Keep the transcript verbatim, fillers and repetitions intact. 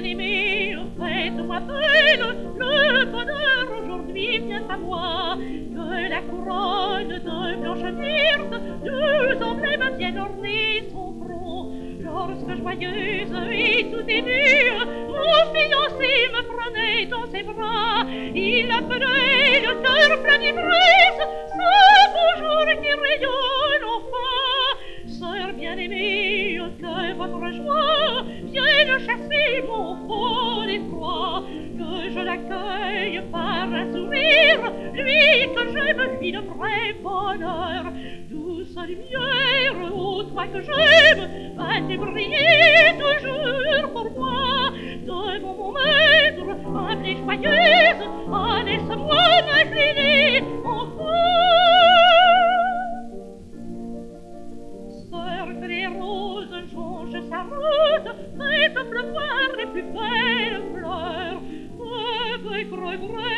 bien-aimée, faites-moi belle, le bonheur aujourd'hui vient à moi. Que la couronne de blanche myrte, deux emblèmes viennent orner son front. Lorsque joyeuse et tout émue, mon fiancé me prenait dans ses bras, il appelait le cœur plein d'ivresse, ce beau jour qui rayonne enfin. Sœur bien-aimée, que votre joie vienne chasser mon fol effroi, que je l'accueille par un sourire, lui que j'aime, lui de vrai bonheur. Douce lumière, ô toi que j'aime, vas-tu briller toujours pour moi devant mon maître, humble et joyeuse, ah, laisse-moi m'incliner enfin. Sœur, que les roses jonchent sa route, faites pleuvoir les plus belles fleurs, avec regret